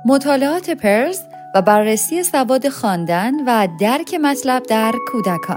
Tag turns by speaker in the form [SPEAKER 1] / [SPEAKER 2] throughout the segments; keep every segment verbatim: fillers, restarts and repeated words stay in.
[SPEAKER 1] مطالعات پرز و بررسی سواد خواندن و درک مطلب در کودکان.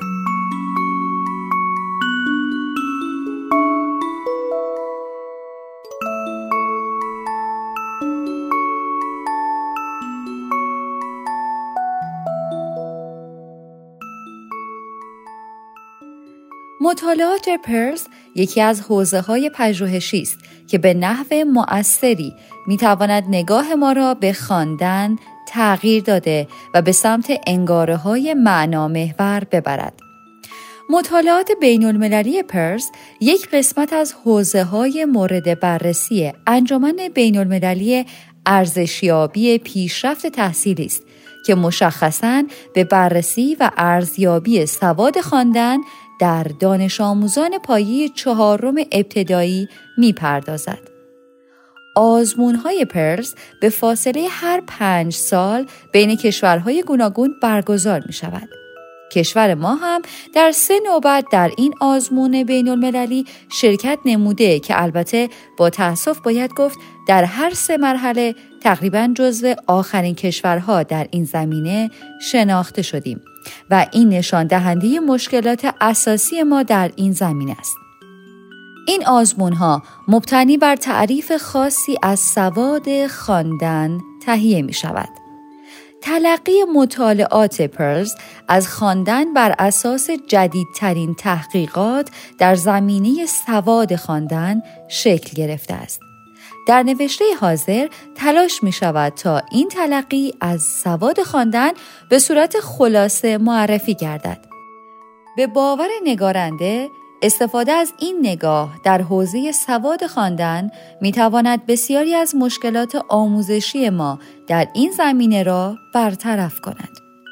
[SPEAKER 1] مطالعات پرز یکی از حوزه‌های پژوهشی است که به نحو مؤثری می‌تواند نگاه ما را به خواندن تغییر داده و به سمت انگاره‌های معنامحور ببرد. مطالعات بین‌المللی پرز یک قسمت از حوزه‌های مورد بررسی انجمن بین‌المللی ارزشیابی پیشرفت تحصیلی است که مشخصاً به بررسی و ارزیابی سواد خواندن در دانش آموزان پایه چهارم ابتدایی می پردازد. آزمون‌های پرز به فاصله هر پنج سال بین کشورهای گوناگون برگزار می شود. کشور ما هم در سه نوبت در این آزمون بین‌المللی شرکت نموده که البته با تأسف باید گفت در هر سه مرحله تقریباً جزو آخرین کشورها در این زمینه شناخته شدیم و این نشان دهنده مشکلات اساسی ما در این زمینه است. این آزمون‌ها مبتنی بر تعریف خاصی از سواد خواندن تهیه می شود. تلقی مطالعات پرز از خواندن بر اساس جدیدترین تحقیقات در زمینه سواد خواندن شکل گرفته است. در نوشته حاضر تلاش می شود تا این تلقی از سواد خواندن به صورت خلاصه معرفی گردد. به باور نگارنده، استفاده از این نگاه در حوزه سواد خواندن می تواند بسیاری از مشکلات آموزشی ما در این زمینه را برطرف کند.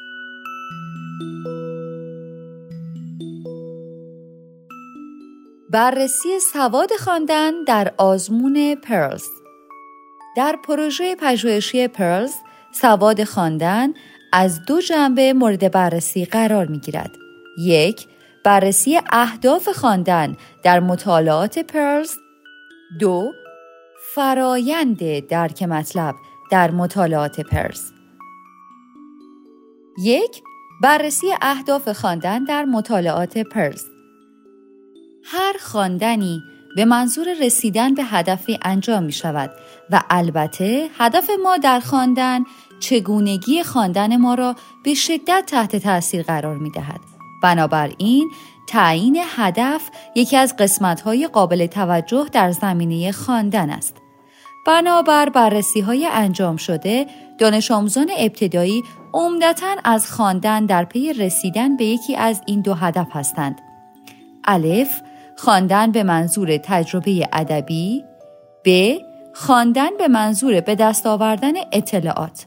[SPEAKER 1] بررسی سواد خواندن در آزمون پرز. در پروژه پژوهشی پرز، سواد خواندن از دو جنبه مورد بررسی قرار می‌گیرد. یک، بررسی اهداف خواندن در مطالعات پرز. دو، فرایند درک مطلب در مطالعات پرز. یک، بررسی اهداف خواندن در مطالعات پرز. هر خواندنی به منظور رسیدن به هدفی انجام می شود و البته هدف ما در خواندن چگونگی خواندن ما را به شدت تحت تأثیر قرار می دهد. بنابراین تعیین هدف یکی از قسمت‌های قابل توجه در زمینه خواندن است. بنابر بررسی‌های انجام شده، دانش آموزان ابتدایی عمدتاً از خواندن در پی رسیدن به یکی از این دو هدف هستند. الف، خواندن به منظور تجربه ادبی. ب، خواندن به منظور به دست آوردن اطلاعات.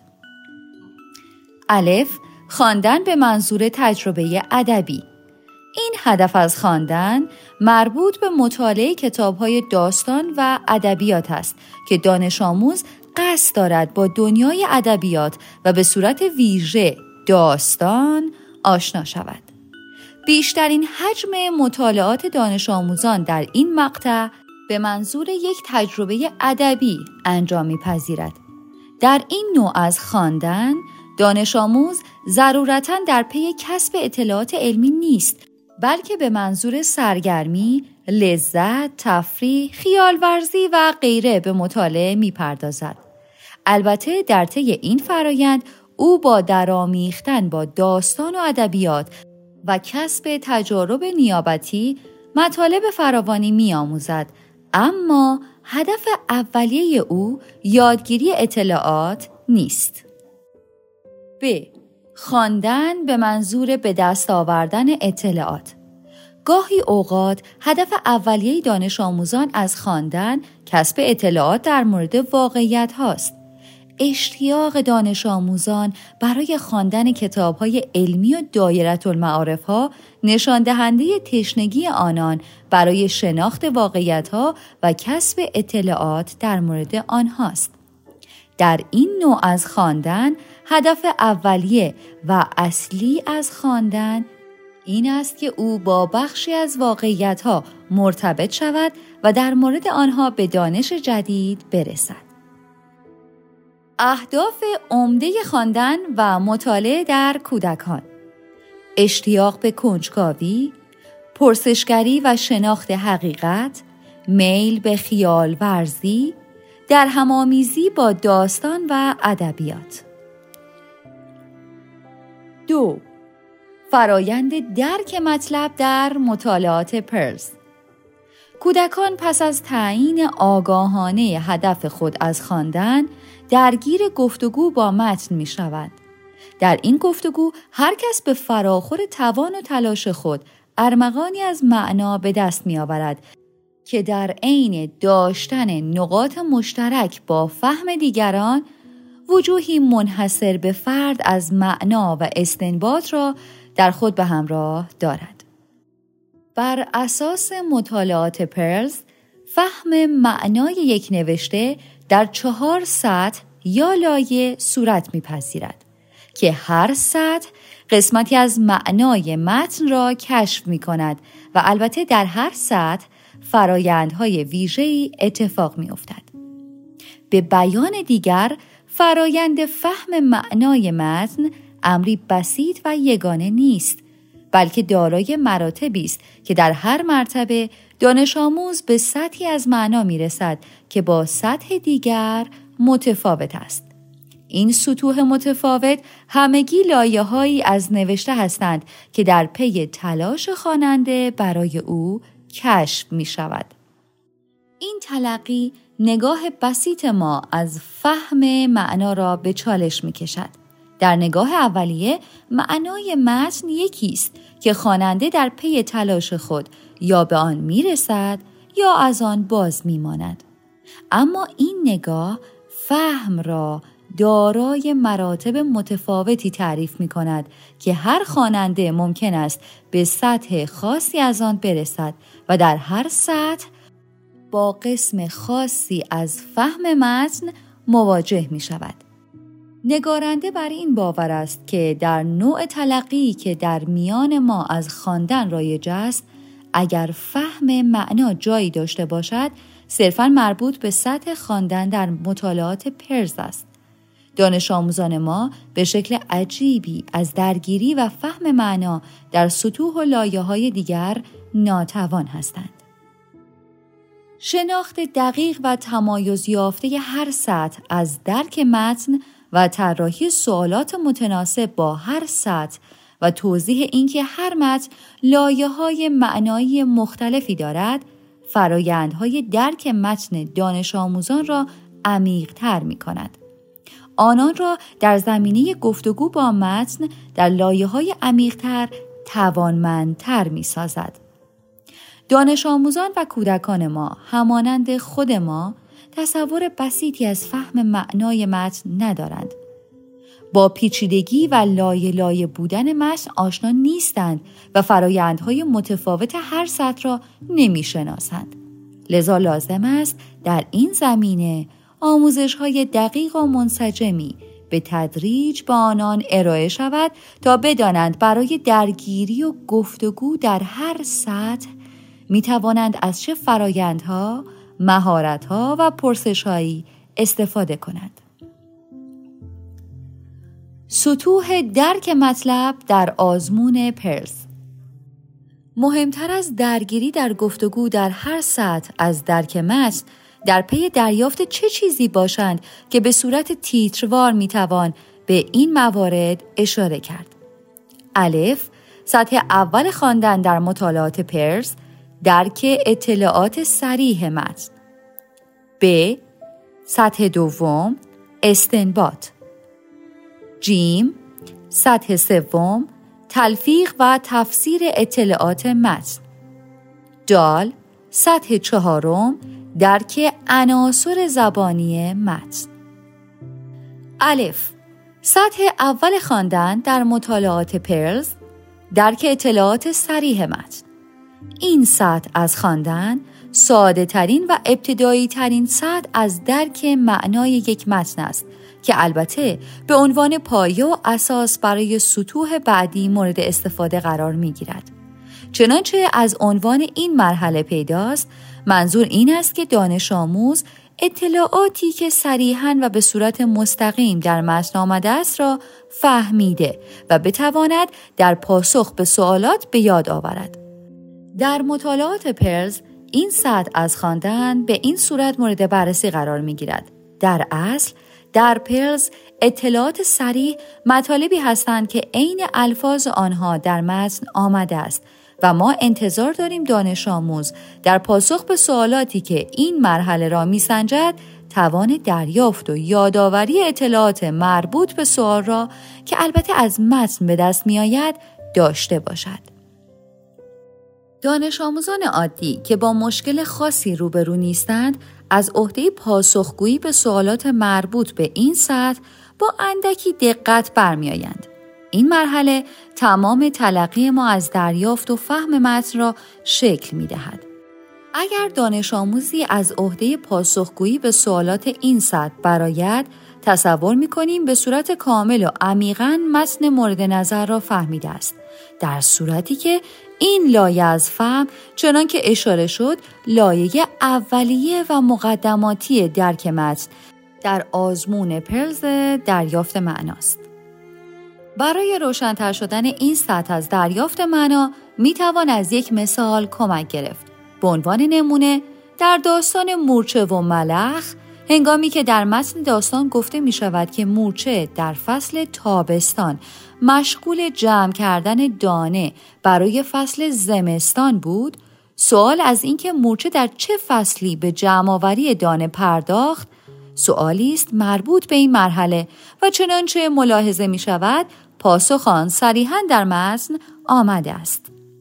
[SPEAKER 1] الف، خواندن به منظور تجربه ادبی. این هدف از خواندن مربوط به مطالعه کتاب‌های داستان و ادبیات است که دانش آموز قصد دارد با دنیای ادبیات و به صورت ویژه داستان آشنا شود. بیشترین حجم مطالعات دانش آموزان در این مقطع به منظور یک تجربه ادبی انجام می‌پذیرد. در این نوع از خواندن، دانش آموز ضرورتاً در پی کسب اطلاعات علمی نیست، بلکه به منظور سرگرمی، لذت، تفریح، خیال ورزی و غیره به مطالعه می‌پردازد. البته در طی این فرایند او با درآمیختن با داستان و ادبیات و کسب تجارب نیابتی مطالب فراوانی می‌آموزد، اما هدف اولیه او یادگیری اطلاعات نیست. ب، خواندن به منظور به دست آوردن اطلاعات. گاهی اوقات هدف اولیه دانش آموزان از خواندن کسب اطلاعات در مورد واقعیت هاست. اشتیاق دانش آموزان برای خواندن کتاب‌های علمی و دایرةالمعارف‌ها نشان دهنده تشنگی آنان برای شناخت واقعیت‌ها و کسب اطلاعات در مورد آنهاست. در این نوع از خواندن هدف اولیه و اصلی از خواندن این است که او با بخشی از واقعیت‌ها مرتبط شود و در مورد آنها به دانش جدید برسد. اهداف عمده خواندن و مطالعه در کودکان: اشتیاق به کنجکاوی، پرسشگری و شناخت حقیقت، میل به خیال ورزی، در هم‌آمیزی با داستان و ادبیات. دو. فرایند درک مطلب در مطالعات پرز. کودکان پس از تعیین آگاهانه هدف خود از خواندن درگیر گفتگو با متن می شوند. در این گفتگو هر کس به فراخور توان و تلاش خود ارمغانی از معنا به دست می آورد که در عین داشتن نقاط مشترک با فهم دیگران وجوهی منحصر به فرد از معنا و استنباط را در خود به همراه دارد. بر اساس مطالعات پرز، فهم معنای یک نوشته در چهار سطح یا لایه صورت می‌پذیرد که هر سطح قسمتی از معنای متن را کشف می‌کند و البته در هر سطح فرایندهای ویژه‌ای اتفاق می‌افتد. به بیان دیگر، فرایند فهم معنای متن امری بسیط و یگانه نیست، بلکه دارای مراتبی است که در هر مرتبه دانش آموز به سطحی از معنا میرسد که با سطح دیگر متفاوت است. این سطوح متفاوت همگی لایه‌هایی از نوشته هستند که در پی تلاش خواننده برای او کشف می شود. این تلقی نگاه بسیط ما از فهم معنا را به چالش می کشد. در نگاه اولیه معنای متن یکی است که خواننده در پی تلاش خود یا به آن می رسد یا از آن باز می ماند. اما این نگاه فهم را دارای مراتب متفاوتی تعریف می کند که هر خواننده ممکن است به سطح خاصی از آن برسد و در هر سطح با قسم خاصی از فهم متن مواجه می شود. نگارنده بر این باور است که در نوع تلقی که در میان ما از خواندن رایج است، اگر فهم معنا جایی داشته باشد، صرفاً مربوط به سطح خواندن در مطالعات پرز است. دانش آموزان ما به شکل عجیبی از درگیری و فهم معنا در سطوح و لایه‌های دیگر ناتوان هستند. شناخت دقیق و تمایز یافته هر سطح از درک متن و طراحی سوالات متناسب با هر سطح و توضیح اینکه هر متن لایه‌های معنایی مختلفی دارد، فرایندهای درک متن دانش آموزان را عمیق‌تر می‌کند. آنان را در زمینه گفتگو با متن در لایه‌های عمیق‌تر توانمندتر می‌سازد. دانش آموزان و کودکان ما همانند خود ما تصور بسیطی از فهم معنای متن ندارند. با پیچیدگی و لایه لایه بودن متن آشنا نیستند و فرایندهای متفاوت هر سطح را نمی‌شناسند. لذا لازم است در این زمینه آموزش‌های دقیق و منسجمی به تدریج به آنان ارائه شود تا بدانند برای درگیری و گفتگو در هر سطح می توانند از چه فرایندها، مهارت‌ها و پرسش‌هایی استفاده کنند. سطوح درک مطلب در آزمون پرز. مهمتر از درگیری در گفتگو در هر سطح از درک متن، در پی دریافت چه چیزی باشند که به صورت تیتروار می توان به این موارد اشاره کرد. الف، سطح اول خواندن در مطالعات پرز، درک اطلاعات صریح متن. ب، سطح دوم، استنباط. جیم، سطح سوم، تلفیق و تفسیر اطلاعات متن. دال، سطح چهارم، درک عناصر زبانی متن. الف، سطح اول خواندن در مطالعات پرز، درک اطلاعات صریح متن. این سطح از خواندن ساده ترین و ابتدایی ترین سطح از درک معنای یک متن است که البته به عنوان پایه و اساس برای سطوح بعدی مورد استفاده قرار می گیرد. چنانچه از عنوان این مرحله پیداست، منظور این است که دانش آموز اطلاعاتی که صریحاً و به صورت مستقیم در متن آمده است را فهمیده و بتواند در پاسخ به سوالات به یاد آورد. در مطالعات پرلز این سطح از خواندن به این صورت مورد بررسی قرار می‌گیرد. در اصل در پرلز اطلاعات صریح مطالبی هستند که عین الفاظ آنها در متن آمده است و ما انتظار داریم دانش آموز در پاسخ به سوالاتی که این مرحله را می‌سنجد توان دریافت و یادآوری اطلاعات مربوط به سوال را که البته از متن به دست می‌آید داشته باشد. دانش آموزان عادی که با مشکل خاصی روبرو نیستند از عهده پاسخگویی به سوالات مربوط به این سطح با اندکی دقت برمی‌آیند. این مرحله تمام تلقی ما از دریافت و فهم متن را شکل می‌دهد. اگر دانش آموزی از عهده پاسخگویی به سوالات این سطح برآید، تصور می‌کنیم به صورت کامل و عمیقاً متن مورد نظر را فهمیده است. در صورتی که این لایه از فهم چنان که اشاره شد لایه اولیه و مقدماتی درک متن در آزمون پرلز دریافت معناست. برای روشن‌تر شدن این سطح از دریافت معنا میتوان از یک مثال کمک گرفت. به عنوان نمونه در داستان مورچه و ملخ هنگامی که در متن داستان گفته می شود که مورچه در فصل تابستان مشغول جمع کردن دانه برای فصل زمستان بود، سوال از اینکه مورچه در چه فصلی به جمع‌آوری دانه پرداخت سوالی است مربوط به این مرحله و چنانچه ملاحظه می شود پاسخ آن صریحاً در متن آمده است.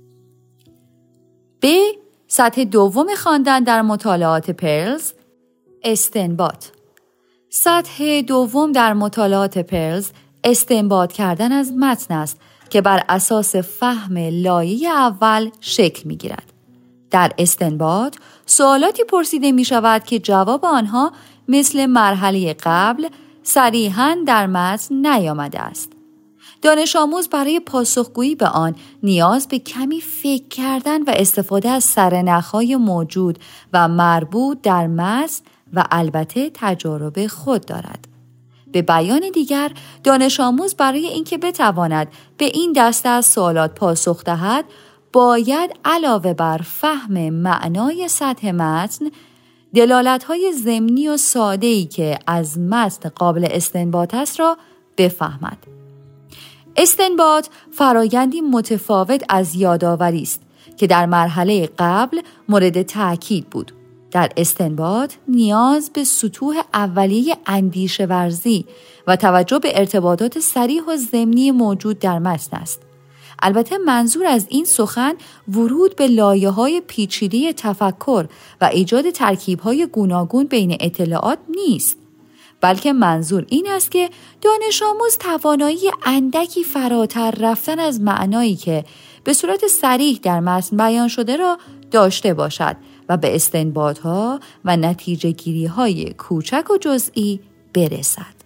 [SPEAKER 1] ب. سطح دوم خواندن در مطالعات پرلز، استنباط. سطح دوم در مطالعات پرلز استنباط کردن از متن است که بر اساس فهم لایه اول شکل می گیرد. در استنباط سوالاتی پرسیده می شود که جواب آنها مثل مرحله قبل صریحاً در متن نیامده است. دانش آموز برای پاسخگویی به آن نیاز به کمی فکر کردن و استفاده از سرنخ‌های موجود و مربوط در متن و البته تجارب خود دارد. به بیان دیگر دانش آموز برای اینکه بتواند به این دسته از سوالات پاسخ دهد باید علاوه بر فهم معنای سطح متن دلالت‌های ضمنی و ساده‌ای که از متن قابل استنباط است را بفهمد. استنباط فرایندی متفاوت از یادآوری است که در مرحله قبل مورد تأکید بود. در استنباط نیاز به سطوح اولیه اندیشه ورزی و توجه به ارتباطات صریح و ضمنی موجود در متن است. البته منظور از این سخن ورود به لایه‌های پیچیده تفکر و ایجاد ترکیب‌های گوناگون بین اطلاعات نیست، بلکه منظور این است که دانش آموز توانایی اندکی فراتر رفتن از معنایی که به صورت صریح در متن بیان شده را داشته باشد و به استنباط‌ها و نتیجه‌گیری‌های کوچک و جزئی برسد.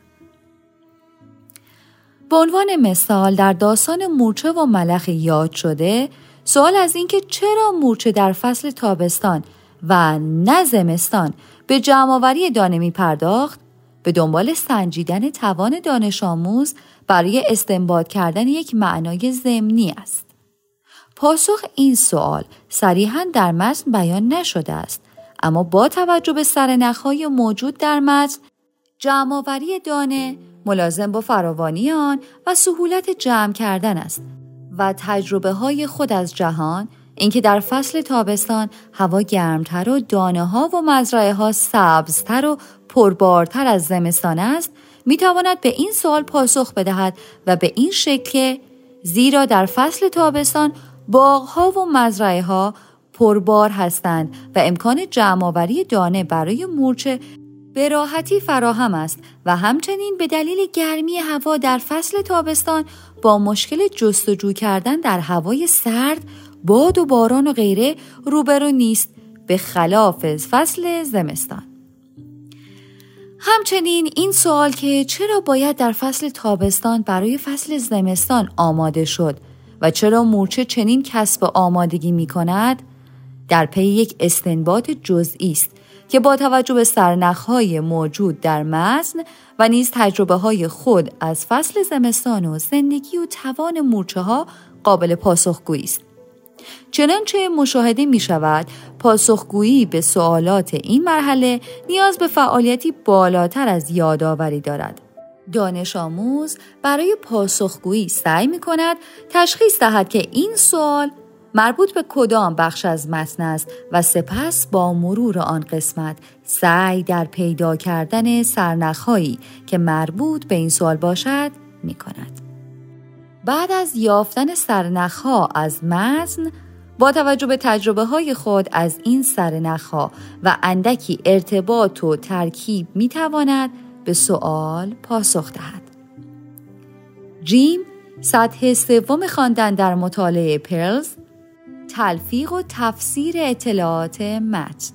[SPEAKER 1] به عنوان مثال در داستان مورچه و ملخ یاد شده، سوال از این که چرا مورچه در فصل تابستان و نه زمستان به جمع‌آوری دانه می پرداخت، به دنبال سنجیدن توان دانش آموز برای استنباط کردن یک معنای ضمنی است. پاسخ این سوال صریحاً در متن بیان نشده است، اما با توجه به سرنخ‌های موجود در متن، جمع‌آوری دانه ملازم با فراوانی آن و سهولت جمع کردن است و تجربه های خود از جهان، اینکه در فصل تابستان هوا گرمتر و دانه ها و مزرعه ها سبزتر و پربارتر از زمستان است، می تواند به این سوال پاسخ بدهد و به این شکل زیرا در فصل تابستان باغ ها و مزرعه ها پربار هستند و امکان جمع‌آوری دانه برای مورچه به راحتی فراهم است و همچنین به دلیل گرمی هوا در فصل تابستان با مشکل جستجو کردن در هوای سرد، باد و باران و غیره روبرو نیست، به خلاف فصل زمستان. همچنین این سوال که چرا باید در فصل تابستان برای فصل زمستان آماده شد و چرا مورچه چنین کسب آمادگی می کند، در پی یک استنباط جزئی است که با توجه به سرنخ‌های موجود در متن و نیز تجربه‌های خود از فصل زمستان و زندگی و توان مورچه‌ها قابل پاسخگویی است. چنانچه مشاهده می شود پاسخگویی به سوالات این مرحله نیاز به فعالیتی بالاتر از یادآوری دارد. دانش آموز برای پاسخگویی سعی می کند تشخیص دهد که این سوال مربوط به کدام بخش از متن است و سپس با مرور آن قسمت سعی در پیدا کردن سرنخ‌هایی که مربوط به این سوال باشد می کند. بعد از یافتن سرنخ‌ها از متن، با توجه به تجربه‌های خود از این سرنخ‌ها و اندکی ارتباط و ترکیب می‌تواند به سوال پاسخ دهد. جیم، سطح سوم خواندن در مطالعه پرلز، تلفیق و تفسیر اطلاعات متن.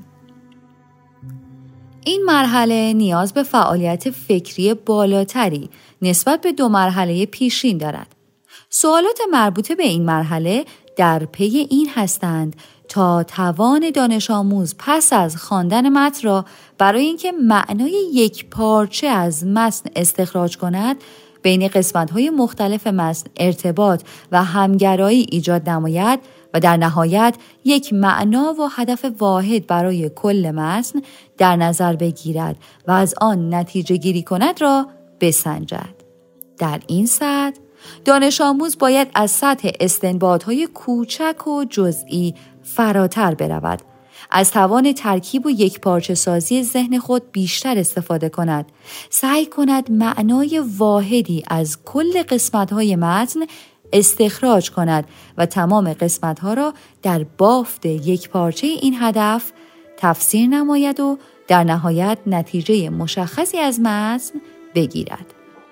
[SPEAKER 1] این مرحله نیاز به فعالیت فکری بالاتری نسبت به دو مرحله پیشین دارد. سوالات مربوطه به این مرحله در پی این هستند تا توان دانش آموز پس از خواندن متن را برای اینکه معنای یک پارچه از متن استخراج کند، بین قسمت‌های مختلف متن ارتباط و همگرایی ایجاد نماید و در نهایت یک معنا و هدف واحد برای کل متن در نظر بگیرد و از آن نتیجه گیری کند را بسنجد. در این سطح دانش آموز باید از سطح استنباط‌های کوچک و جزئی فراتر برود، از توان ترکیب و یک پارچه سازی ذهن خود بیشتر استفاده کند، سعی کند معنای واحدی از کل قسمت‌های متن استخراج کند و تمام قسمت‌ها را در بافت یک پارچه این هدف تفسیر نماید و در نهایت نتیجه مشخصی از متن بگیرد.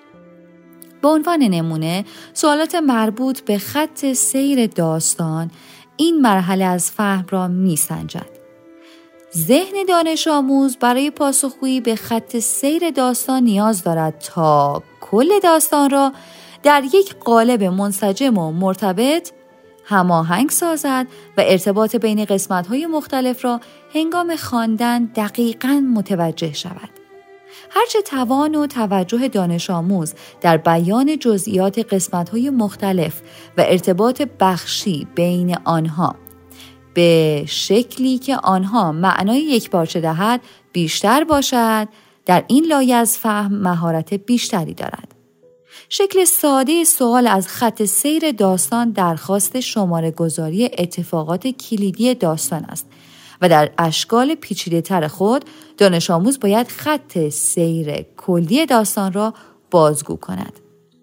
[SPEAKER 1] به عنوان نمونه، سوالات مربوط به خط سیر داستان این مرحله از فهم را می‌سنجد. ذهن دانش آموز برای پاسخگویی به خط سیر داستان نیاز دارد تا کل داستان را در یک قالب منسجم و مرتبط هماهنگ سازد و ارتباط بین قسمت‌های مختلف را هنگام خواندن دقیقاً متوجه شود. هرچه توان و توجه دانش آموز در بیان جزئیات قسمت‌های مختلف و ارتباط بخشی بین آنها به شکلی که آنها معنای یک پارچه دهد بیشتر باشد، در این لایه از فهم مهارت بیشتری دارد. شکل ساده سوال از خط سیر داستان درخواست شماره گذاری اتفاقات کلیدی داستان است و در اشکال پیچیده تر خود دانش آموز باید خط سیر کلی داستان را بازگو کند.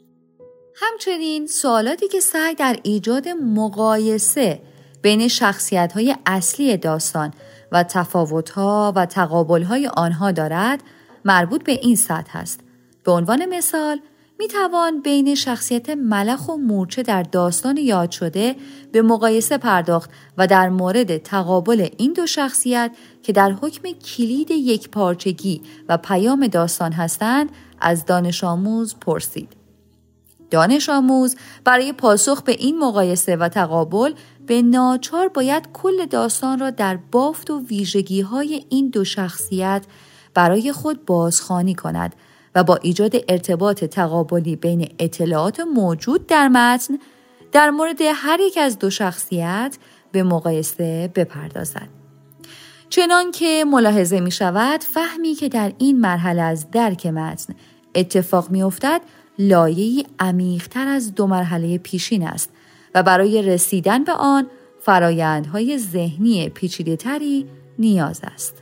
[SPEAKER 1] همچنین سوالاتی که سعی در ایجاد مقایسه بین شخصیت‌های اصلی داستان و تفاوت‌ها و تقابل‌های آنها دارد مربوط به این سطح است. به عنوان مثال می توان بین شخصیت ملخ و مورچه در داستان یاد شده به مقایسه پرداخت و در مورد تقابل این دو شخصیت که در حکم کلید یک پارچگی و پیام داستان هستند از دانش آموز پرسید. دانش آموز برای پاسخ به این مقایسه و تقابل به ناچار باید کل داستان را در بافت و ویژگی‌های این دو شخصیت برای خود بازخوانی کند و با ایجاد ارتباط تقابلی بین اطلاعات موجود در متن در مورد هر یک از دو شخصیت به مقایسه بپردازد. چنان که ملاحظه می شود فهمی که در این مرحله از درک متن اتفاق می افتد لایه‌ای عمیق‌تر از دو مرحله پیشین است و برای رسیدن به آن فرایندهای ذهنی پیچیده‌تری نیاز است.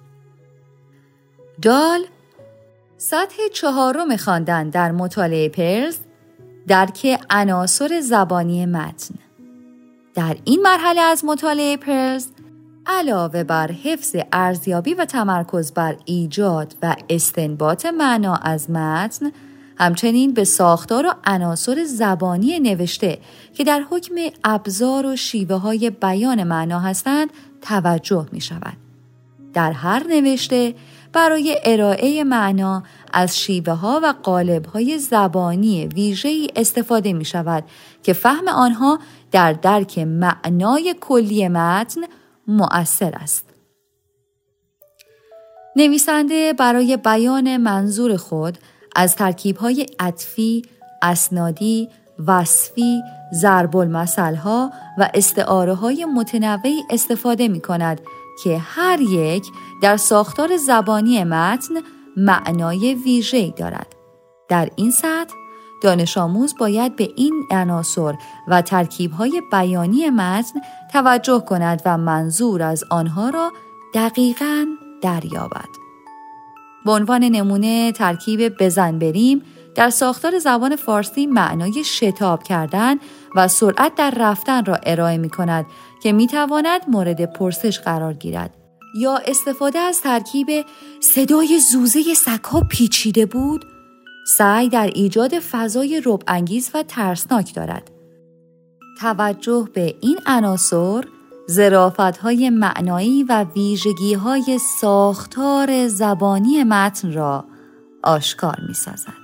[SPEAKER 1] دال، سطح چهارم خواندن در مطالعه پرلز، درک عناصر زبانی متن. در این مرحله از مطالعه پرلز علاوه بر حفظ ارزیابی و تمرکز بر ایجاد و استنباط معنا از متن، همچنین به ساختار و عناصر زبانی نوشته که در حکم ابزار و شیوه‌های بیان معنا هستند توجه می شود. در هر نوشته برای ارائه معنا از شیوه‌ها و قالب‌های زبانی ویژه‌ای استفاده می شود که فهم آنها در درک معنای کلی متن مؤثر است. نویسنده برای بیان منظور خود از ترکیب‌های عطفی، اسنادی، وصفی، ضرب المثل‌ها و استعاره‌های متنوعی استفاده می‌کند که هر یک در ساختار زبانی متن معنای ویژه‌ای دارد. در این سطح دانش آموز باید به این عناصر و ترکیب‌های بیانی متن توجه کند و منظور از آنها را دقیقاً دریابد. به عنوان نمونه ترکیب بزن بریم در ساختار زبان فارسی معنای شتاب کردن و سرعت در رفتن را ارائه می کند که می تواند مورد پرسش قرار گیرد. یا استفاده از ترکیب صدای زوزه سگ‌ها پیچیده بود سعی در ایجاد فضای رعب‌انگیز و ترسناک دارد. توجه به این عناصر ظرافت‌های معنایی و ویژگی‌های ساختار زبانی متن را آشکار می‌سازد.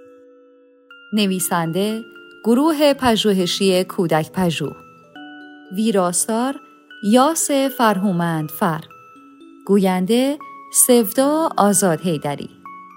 [SPEAKER 1] نویسنده گروه پژوهشی کودک پژوه، ویراستار یاس فرهومندفر، گوینده سودا آزاد حیدری.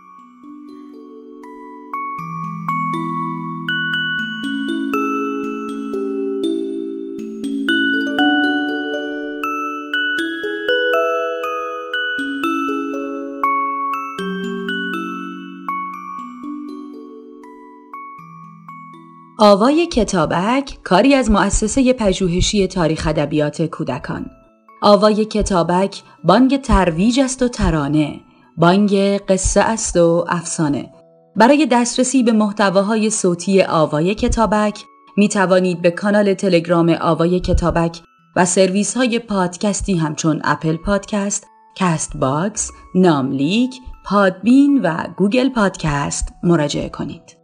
[SPEAKER 2] آوای کتابک کاری از مؤسسه پژوهشی تاریخ ادبیات کودکان. آوای کتابک بانگ ترویج است و ترانه، بانگ قصه است و افسانه. برای دسترسی به محتواهای صوتی آوای کتابک می توانید به کانال تلگرام آوای کتابک و سرویس های پادکستی همچون اپل پادکست، کست باکس، ناملیک، پادبین و گوگل پادکست مراجعه کنید.